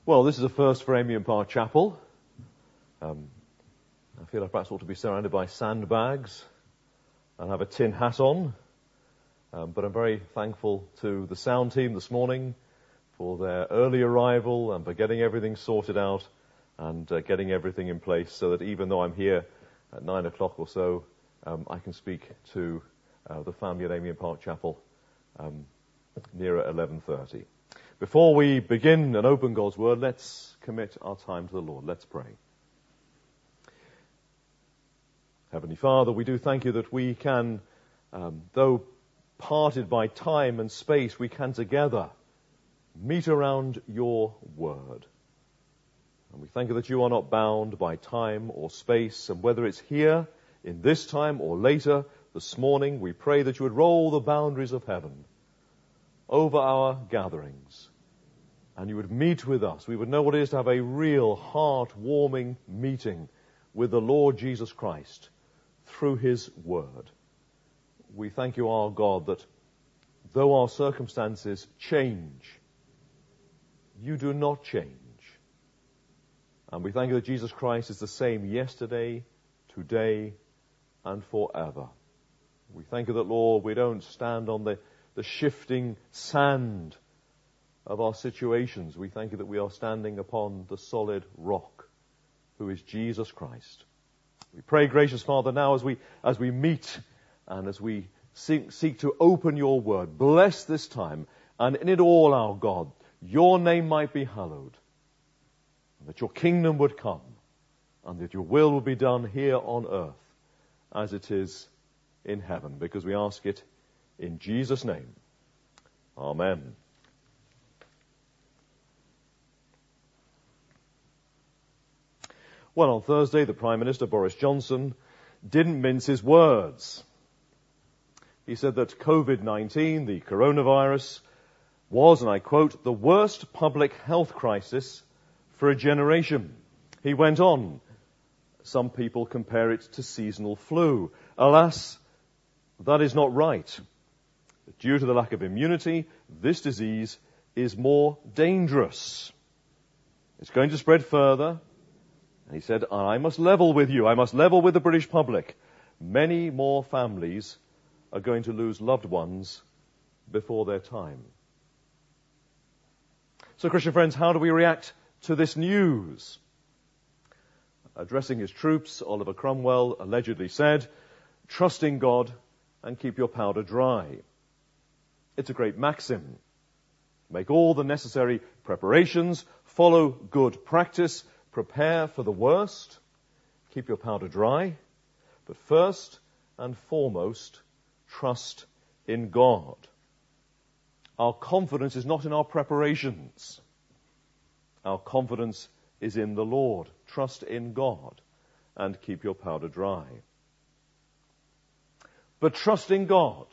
Well, this is a first for Amy and Park Chapel. I feel I perhaps ought to be surrounded by sandbags and have a tin hat on. But I'm very thankful to the sound team this morning for their early arrival and for getting everything sorted out and getting everything in place so that even though I'm here at 9 o'clock or so, I can speak to the family at Amy and Park Chapel near at 11:30. Before we begin and open God's Word, let's commit our time to the Lord. Let's pray. Heavenly Father, we do thank you that we can, though parted by time and space, we can together meet around your Word. And we thank you that you are not bound by time or space, and whether it's here, in this time, or later, this morning, we pray that you would roll the boundaries of heaven over our gatherings, and you would meet with us. We would know what it is to have a real heart-warming meeting with the Lord Jesus Christ through his word. We thank you, our God, that though our circumstances change, you do not change. And we thank you that Jesus Christ is the same yesterday, today, and forever. We thank you that, Lord, we don't stand on the shifting sand of our situations. We thank you that we are standing upon the solid rock, who is Jesus Christ. We pray, gracious Father, now as we meet and as we seek to open your word, bless this time, and in it all, our God, your name might be hallowed, and that your kingdom would come, and that your will would be done here on earth as it is in heaven, because we ask it in Jesus' name. Amen. Well, on Thursday, the Prime Minister, Boris Johnson, didn't mince his words. He said that COVID-19, the coronavirus, was, and I quote, the worst public health crisis for a generation. He went on, some people compare it to seasonal flu. Alas, that is not right. Due to the lack of immunity, this disease is more dangerous. It's going to spread further. And he said, I must level with you. I must level with the British public. Many more families are going to lose loved ones before their time. So, Christian friends, how do we react to this news? Addressing his troops, Oliver Cromwell allegedly said, "Trust in God and keep your powder dry." It's a great maxim. Make all the necessary preparations, follow good practice, prepare for the worst, keep your powder dry, but first and foremost, trust in God. Our confidence is not in our preparations. Our confidence is in the Lord. Trust in God and keep your powder dry. But trust in God,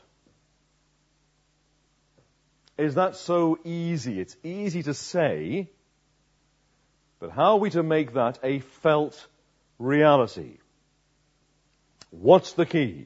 is that so easy? It's easy to say, but how are we to make that a felt reality? What's the key?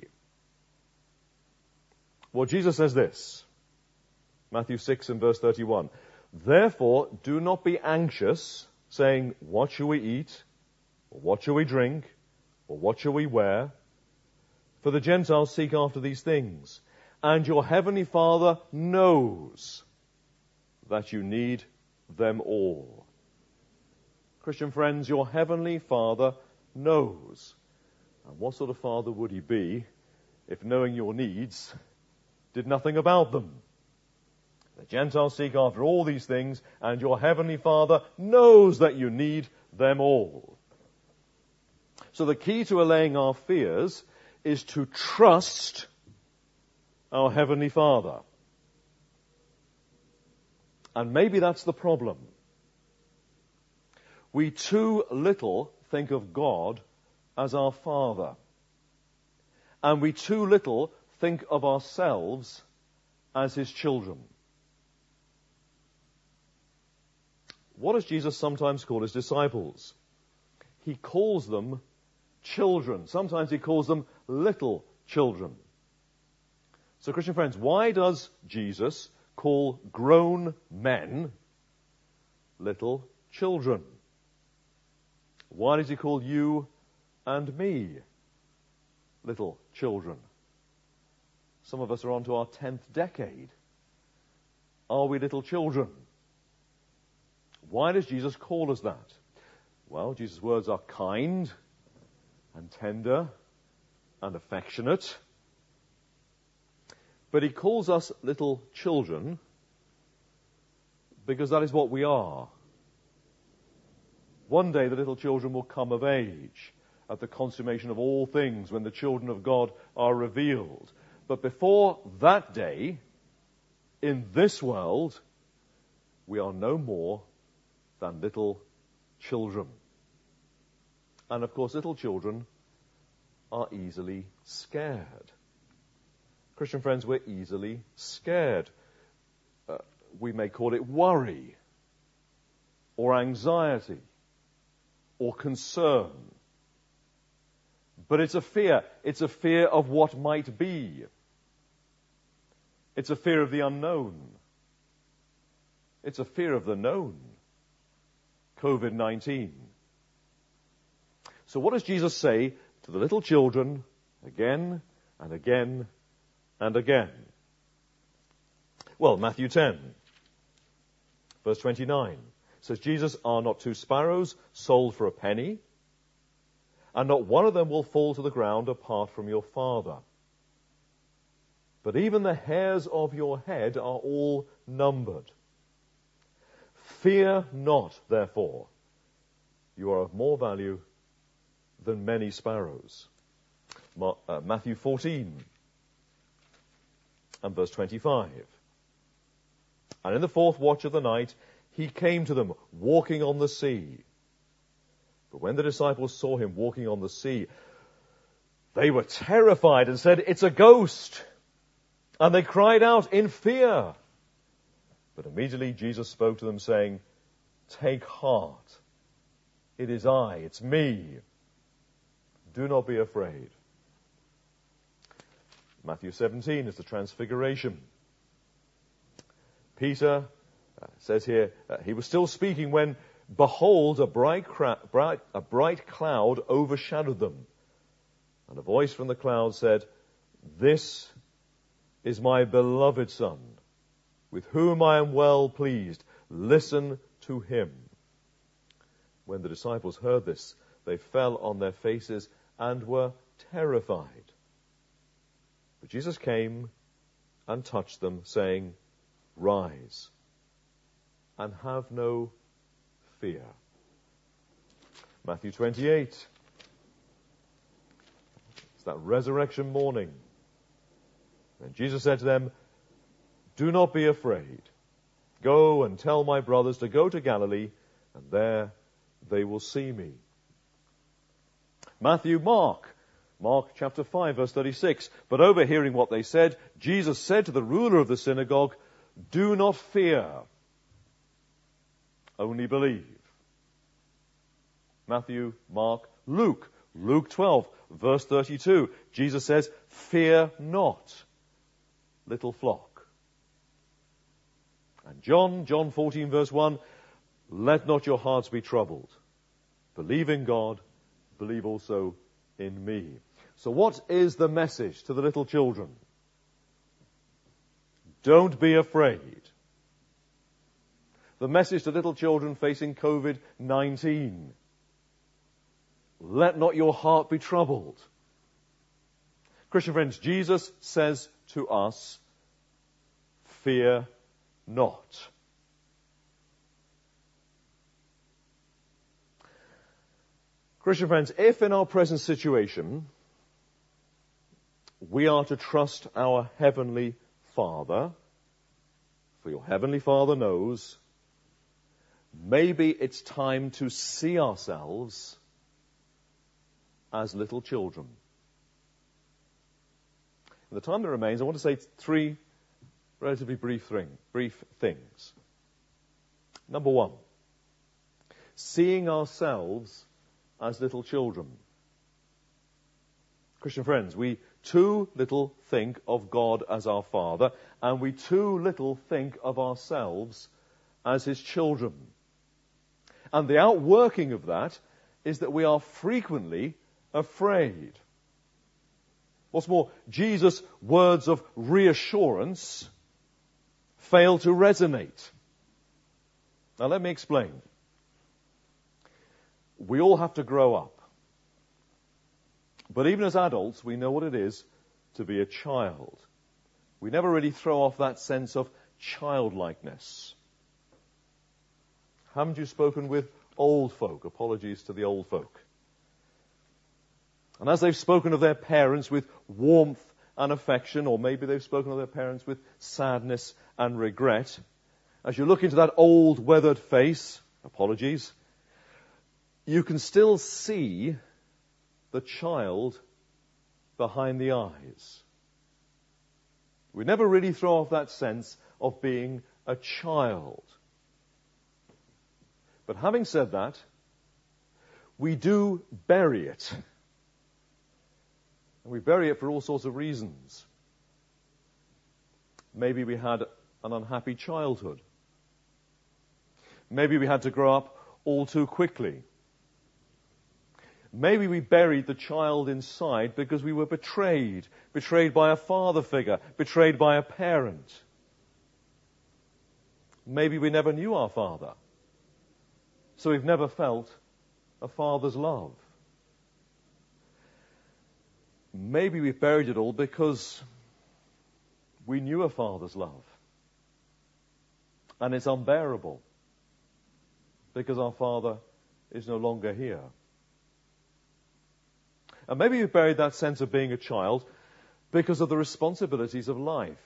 Well, Jesus says this, Matthew 6 and verse 31. Therefore, do not be anxious, saying, what shall we eat? Or what shall we drink? Or what shall we wear? For the Gentiles seek after these things, and your heavenly Father knows that you need them all. Christian friends, your heavenly Father knows. And what sort of Father would he be if knowing your needs did nothing about them? The Gentiles seek after all these things, and your heavenly Father knows that you need them all. So the key to allaying our fears is to trust our heavenly Father. And maybe that's the problem. We too little think of God as our Father. And we too little think of ourselves as his children. What does Jesus sometimes call his disciples? He calls them children. Sometimes he calls them little children. So, Christian friends, why does Jesus call grown men little children. Why does he call you and me little children? Some of us are on to our 10th decade. Are we little children? Why does Jesus call us that? Well, Jesus' words are kind and tender and affectionate. But he calls us little children because that is what we are. One day the little children will come of age at the consummation of all things when the children of God are revealed. But before that day, in this world, we are no more than little children. And of course, little children are easily scared. Christian friends, we're easily scared. We may call it worry, or anxiety, or concern. But it's a fear. It's a fear of what might be. It's a fear of the unknown. It's a fear of the known. COVID-19. So what does Jesus say to the little children again and again and again? Well, Matthew 10, verse 29 says, Jesus, are not 2 sparrows sold for a penny? And not one of them will fall to the ground apart from your Father. But even the hairs of your head are all numbered. Fear not, therefore. You are of more value than many sparrows. Matthew 14 and verse 25. And in the 4th watch of the night, he came to them walking on the sea. But when the disciples saw him walking on the sea, they were terrified and said, "It's a ghost." And they cried out in fear. But immediately Jesus spoke to them, saying, "Take heart. It is I, it's me. Do not be afraid." Matthew 17 is the transfiguration. Peter says here, he was still speaking when, behold, a bright cloud overshadowed them. And a voice from the cloud said, "This is my beloved Son, with whom I am well pleased. Listen to him." When the disciples heard this, they fell on their faces and were terrified. But Jesus came and touched them, saying, "Rise, and have no fear." Matthew 28. It's that resurrection morning. And Jesus said to them, "Do not be afraid. Go and tell my brothers to go to Galilee, and there they will see me." Mark chapter 5, verse 36. But overhearing what they said, Jesus said to the ruler of the synagogue, "Do not fear, only believe." Matthew, Mark, Luke 12, verse 32. Jesus says, "Fear not, little flock." And John 14, verse 1, "Let not your hearts be troubled. Believe in God, believe also in me." So what is the message to the little children? Don't be afraid. The message to little children facing COVID-19. Let not your heart be troubled. Christian friends, Jesus says to us, fear not. Christian friends, if in our present situation we are to trust our Heavenly Father, for your Heavenly Father knows, maybe it's time to see ourselves as little children. In the time that remains, I want to say 3 relatively brief things. Number 1, seeing ourselves as little children. Christian friends, we too little think of God as our Father, and we too little think of ourselves as His children. And the outworking of that is that we are frequently afraid. What's more, Jesus' words of reassurance fail to resonate. Now let me explain. We all have to grow up. But even as adults, we know what it is to be a child. We never really throw off that sense of childlikeness. Haven't you spoken with old folk? Apologies to the old folk. And as they've spoken of their parents with warmth and affection, or maybe they've spoken of their parents with sadness and regret, as you look into that old weathered face, apologies, you can still see the child behind the eyes. We never really throw off that sense of being a child. But having said that, we do bury it. And we bury it for all sorts of reasons. Maybe we had an unhappy childhood. Maybe we had to grow up all too quickly. Maybe we buried the child inside because we were betrayed by a father figure, betrayed by a parent. Maybe we never knew our father, so we've never felt a father's love. Maybe we buried it all because we knew a father's love, and it's unbearable because our father is no longer here. And maybe we buried that sense of being a child because of the responsibilities of life.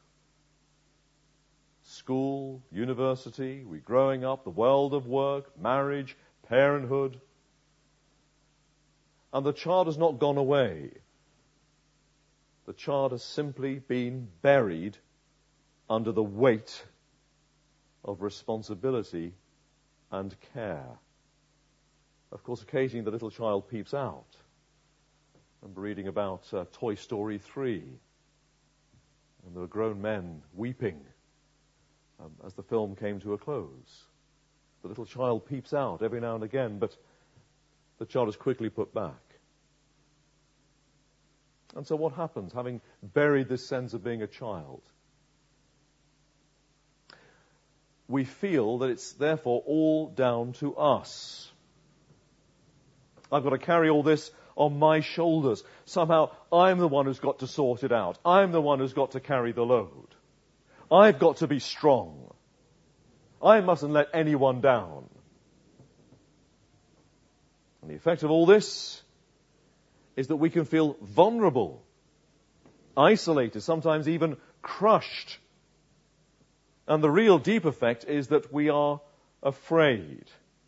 School, university, we're growing up, the world of work, marriage, parenthood. And the child has not gone away. The child has simply been buried under the weight of responsibility and care. Of course, occasionally the little child peeps out. I'm reading about Toy Story 3. And there were grown men weeping as the film came to a close. The little child peeps out every now and again, but the child is quickly put back. And so what happens, having buried this sense of being a child? We feel that it's therefore all down to us. I've got to carry all this on my shoulders. Somehow I'm the one who's got to sort it out. I'm the one who's got to carry the load. I've got to be strong. I mustn't let anyone down. And the effect of all this is that we can feel vulnerable, isolated, sometimes even crushed. And the real deep effect is that we are afraid.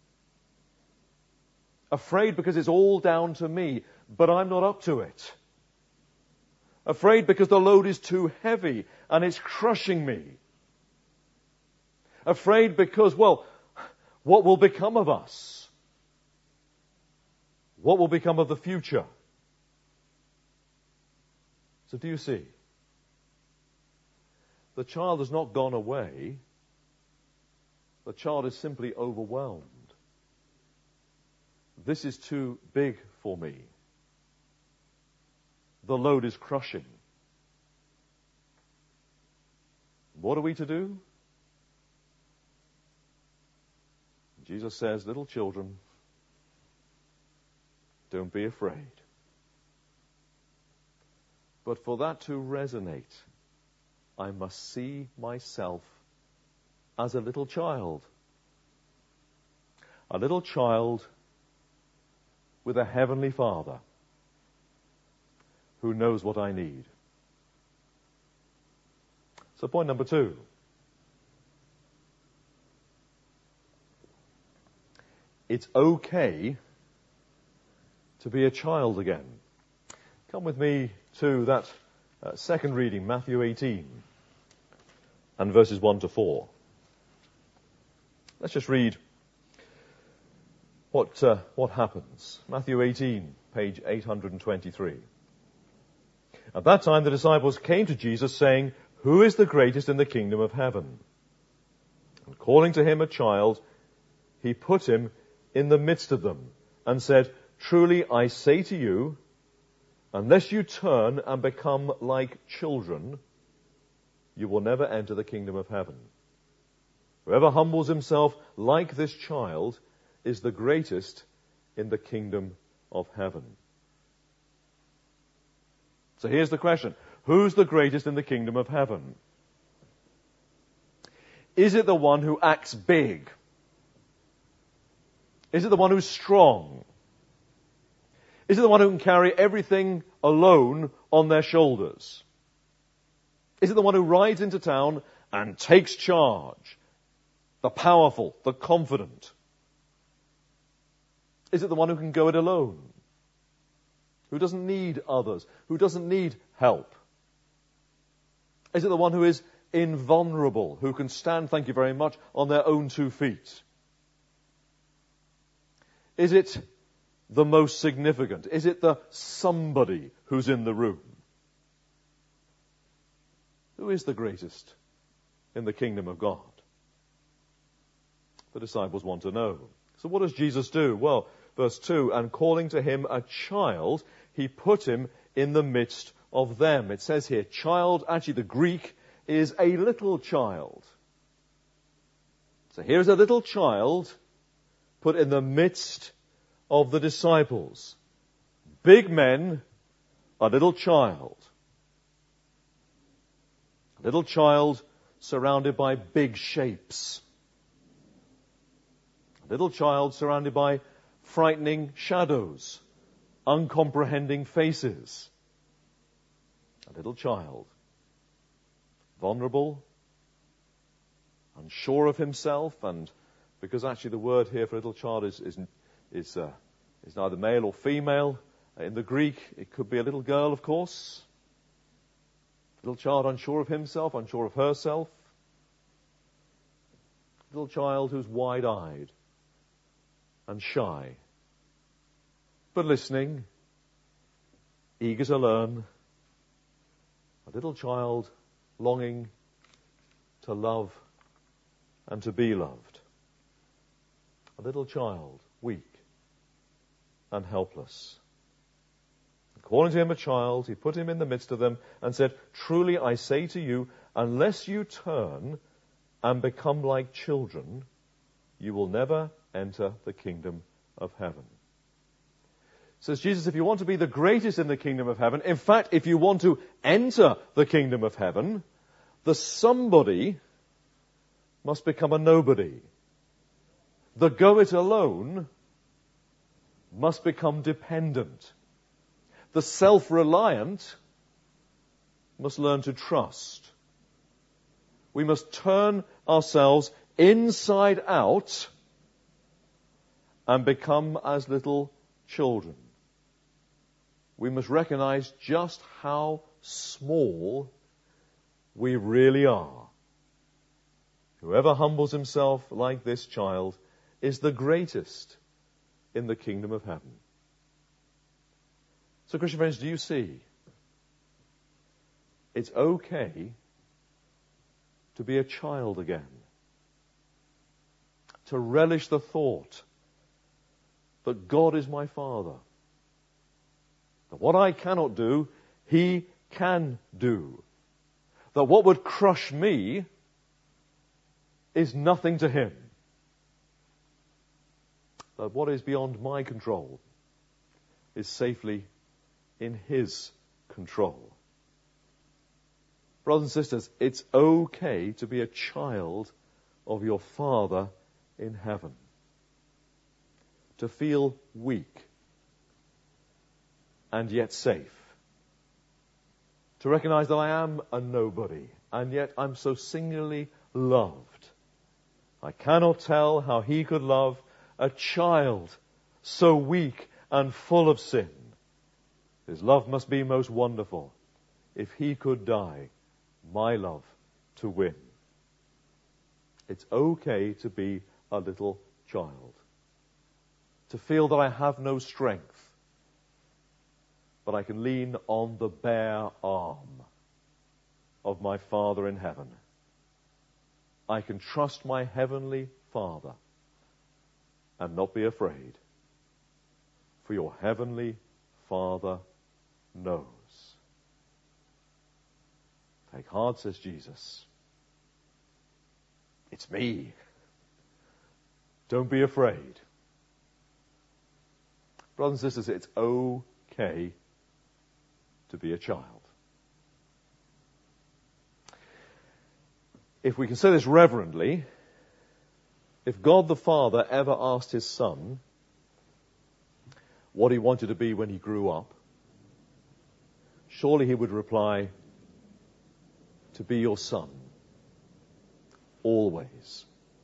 Afraid because it's all down to me, but I'm not up to it. Afraid because the load is too heavy and it's crushing me. Afraid because, well, what will become of us? What will become of the future? So do you see? The child has not gone away. The child is simply overwhelmed. This is too big for me. The load is crushing. What are we to do? Jesus says, little children, don't be afraid. But for that to resonate, I must see myself as a little child. A little child with a heavenly Father who knows what I need. So point number 2. It's okay to be a child again. Come with me to that second reading, Matthew 18, and verses 1 to 4. Let's just read what happens. Matthew 18, page 823. At that time the disciples came to Jesus saying, "Who is the greatest in the kingdom of heaven?" And calling to him a child, he put him in the midst of them and said, "Truly I say to you, unless you turn and become like children, you will never enter the kingdom of heaven. Whoever humbles himself like this child is the greatest in the kingdom of heaven." So here's the question. Who's the greatest in the kingdom of heaven? Is it the one who acts big? Is it the one who's strong? Is it the one who can carry everything alone on their shoulders? Is it the one who rides into town and takes charge? The powerful, the confident? Is it the one who can go it alone? Who doesn't need others? Who doesn't need help? Is it the one who is invulnerable, who can stand, thank you very much, on their own 2 feet? Is it the most significant? Is it the somebody who's in the room? Who is the greatest in the kingdom of God? The disciples want to know. So what does Jesus do? Well, verse 2, and calling to him a child, he put him in the midst of them. It says here, child, actually the Greek is a little child. So here's a little child put in the midst of the disciples. Big men, a little child. A little child surrounded by big shapes. A little child surrounded by frightening shadows, uncomprehending faces. A little child, vulnerable, unsure of himself, and because actually the word here for little child is neither male or female. In the Greek, it could be a little girl, of course. Little child unsure of himself, unsure of herself. Little child who's wide-eyed and shy, but listening, eager to learn. A little child longing to love and to be loved. A little child, weak and helpless. Calling to him a child, he put him in the midst of them and said, "Truly I say to you, unless you turn and become like children, you will never enter the kingdom of heaven." Says Jesus, if you want to be the greatest in the kingdom of heaven, in fact, if you want to enter the kingdom of heaven, the somebody must become a nobody. The go-it-alone must become dependent. The self-reliant must learn to trust. We must turn ourselves inside out and become as little children. We must recognize just how small we really are. Whoever humbles himself like this child is the greatest in the kingdom of heaven. So, Christian friends, do you see? It's okay to be a child again. To relish the thought that God is my Father. That what I cannot do, He can do. That what would crush me is nothing to Him. That what is beyond my control is safely in His control. Brothers and sisters, it's okay to be a child of your Father in heaven. To feel weak and yet safe. To recognize that I am a nobody and yet I'm so singularly loved. I cannot tell how He could love a child so weak and full of sin. His love must be most wonderful if He could die, my love to win. It's okay to be a little child. To feel that I have no strength, but I can lean on the bare arm of my Father in heaven. I can trust my heavenly Father and not be afraid, for your heavenly Father knows. Take heart, says Jesus. It's me. Don't be afraid. Brothers and sisters, it's okay to be a child. If we can say this reverently, if God the Father ever asked his Son what he wanted to be when he grew up, surely he would reply, to be your son, always.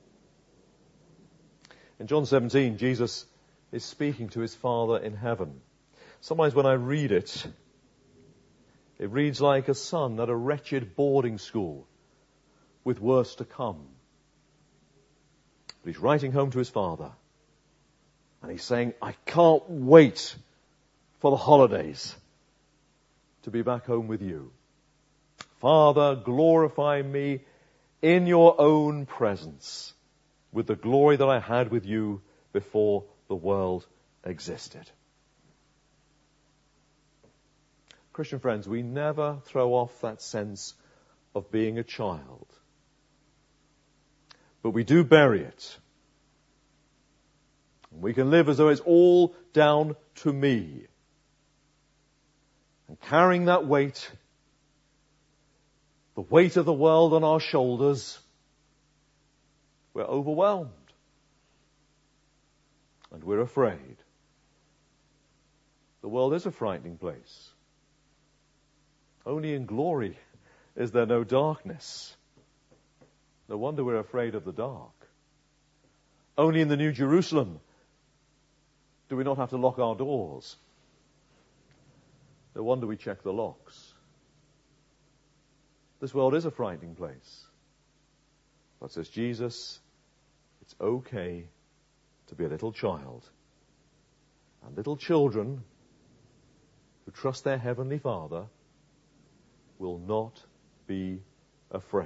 In John 17, Jesus is speaking to his Father in heaven. Sometimes when I read it, it reads like a son at a wretched boarding school with worse to come. But he's writing home to his Father, and he's saying, I can't wait for the holidays to be back home with you. Father, glorify me in your own presence with the glory that I had with you before the world existed. Christian friends, we never throw off that sense of being a child. But we do bury it. We can live as though it's all down to me. And carrying that weight, the weight of the world on our shoulders, we're overwhelmed. And we're afraid. The world is a frightening place. Only in glory is there no darkness. No wonder we're afraid of the dark. Only in the New Jerusalem do we not have to lock our doors. No wonder we check the locks. This world is a frightening place. But says Jesus, it's okay to be a little child. And little children who trust their Heavenly Father will not be afraid.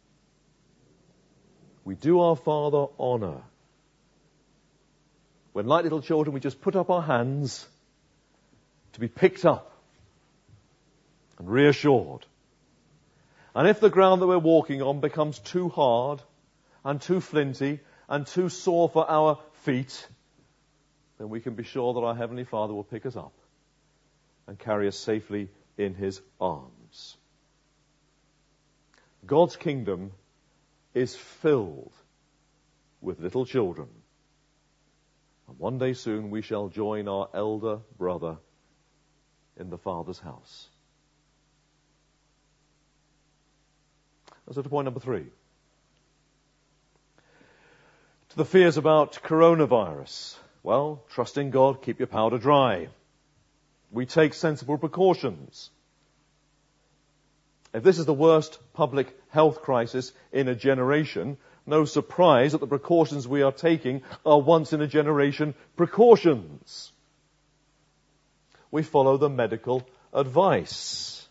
We do our Father honor when, like little children, we just put up our hands to be picked up and reassured. And if the ground that we're walking on becomes too hard and too flinty and too sore for our feet, then we can be sure that our Heavenly Father will pick us up and carry us safely in his arms. God's kingdom is filled with little children. And one day soon we shall join our elder brother in the Father's house. So to point number 3. To the fears about coronavirus. Well, trust in God, keep your powder dry. We take sensible precautions. If this is the worst public health crisis in a generation, no surprise that the precautions we are taking are once-in-a-generation precautions. We follow the medical advice.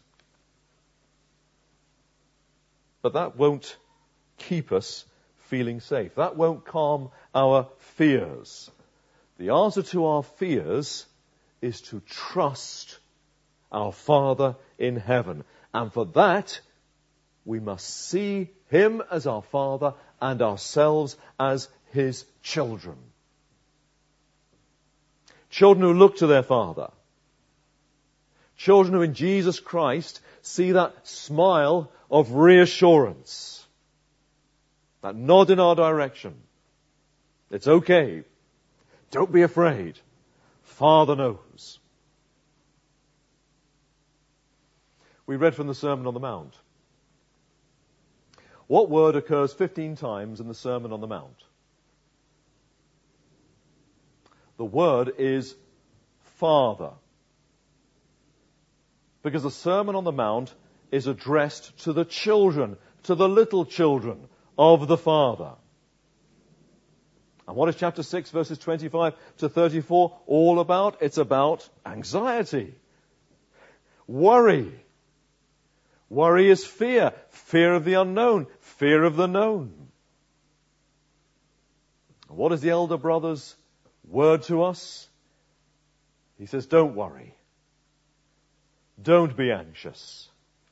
But that won't keep us feeling safe. That won't calm our fears. The answer to our fears is to trust our Father in heaven. And for that, we must see him as our Father and ourselves as his children. Children who look to their Father. Children who in Jesus Christ see that smile of reassurance. That nod in our direction. It's okay. Don't be afraid. Father knows. We read from the Sermon on the Mount. What word occurs 15 times in the Sermon on the Mount? The word is Father. Because the Sermon on the Mount is addressed to the children, to the little children of the Father. And what is chapter 6, verses 25 to 34 all about? It's about anxiety, worry. Worry is fear. Fear of the unknown. Fear of the known. What is the elder brother's word to us? He says, don't worry. Don't be anxious.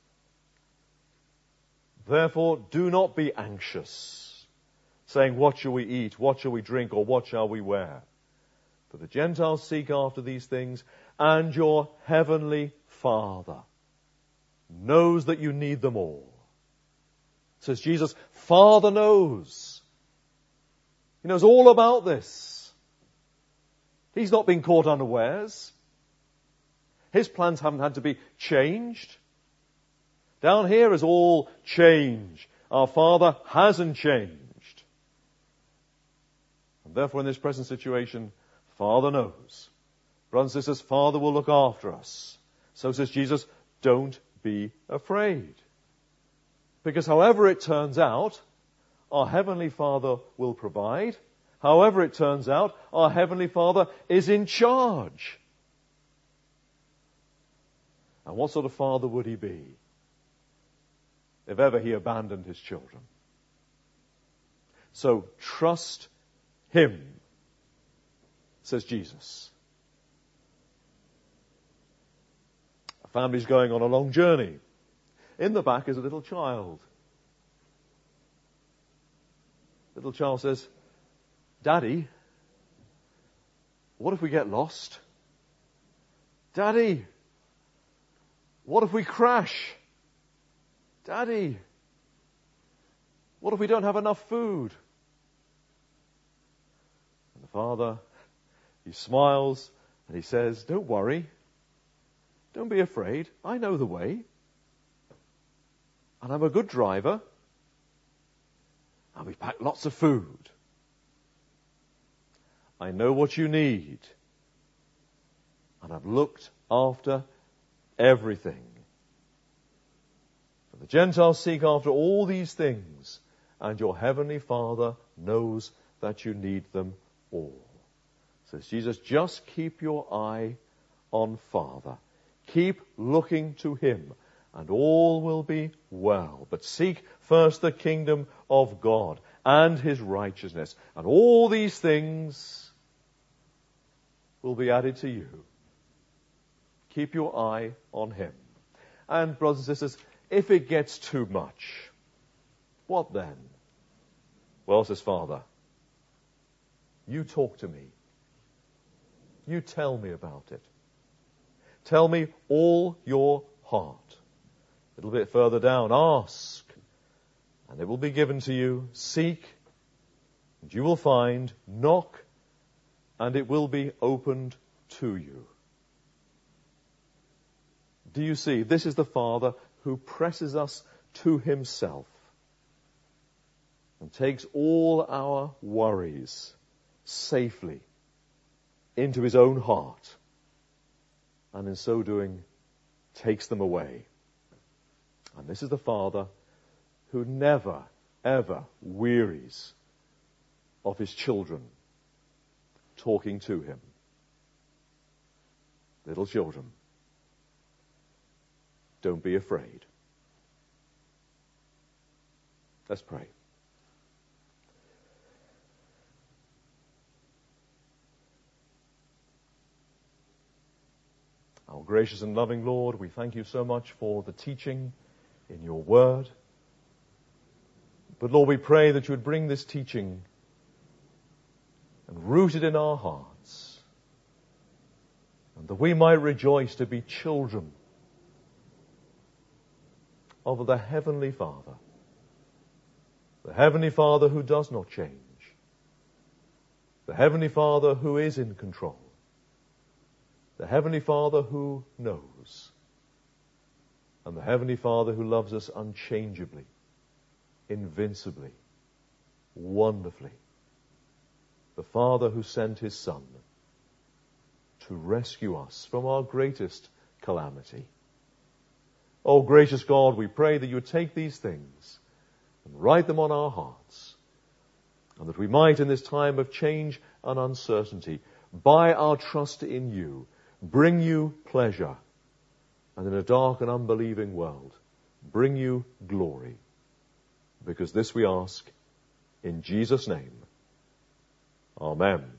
Therefore, do not be anxious, saying, what shall we eat, what shall we drink, or what shall we wear? For the Gentiles seek after these things, and your heavenly Father knows that you need them all. Says Jesus, Father knows. He knows all about this. He's not been caught unawares. His plans haven't had to be changed. Down here is all change. Our Father hasn't changed. And therefore in this present situation, Father knows. Brothers and sisters, Father will look after us. So says Jesus, don't be afraid. Because however it turns out, our Heavenly Father will provide. However it turns out, our Heavenly Father is in charge. And what sort of Father would He be if ever He abandoned His children? So trust Him, says Jesus. A family's going on a long journey. In the back is a little child. Little child says, Daddy, what if we get lost? Daddy, what if we crash? Daddy, what if we don't have enough food? And the father, he smiles and he says, don't worry. Don't be afraid. I know the way. And I'm a good driver. And we've packed lots of food. I know what you need. And I've looked after everything. For the Gentiles seek after all these things, and your heavenly Father knows that you need them all. Says Jesus, just keep your eye on Father. Keep looking to Him, and all will be well. But seek first the kingdom of God and His righteousness, and all these things will be added to you. Keep your eye on Him. And brothers and sisters, if it gets too much, what then? Well, says Father, you talk to me. You tell me about it. Tell me all your heart. A little bit further down, ask, and it will be given to you. Seek, and you will find. Knock, and it will be opened to you. Do you see? This is the Father who presses us to Himself and takes all our worries safely into His own heart, and in so doing takes them away. And this is the Father who never, ever wearies of His children talking to Him. Little children, don't be afraid. Let's pray. Our gracious and loving Lord, we thank you so much for the teaching in your word. But Lord, we pray that you would bring this teaching and root it in our hearts, and that we might rejoice to be children of the Heavenly Father. The Heavenly Father who does not change. The Heavenly Father who is in control. The Heavenly Father who knows. And the Heavenly Father who loves us unchangeably, invincibly, wonderfully. The Father who sent His Son to rescue us from our greatest calamity. Oh, gracious God, we pray that you would take these things and write them on our hearts, and that we might, in this time of change and uncertainty, by our trust in you, bring you pleasure, and in a dark and unbelieving world, bring you glory. Because this we ask in Jesus' name. Amen.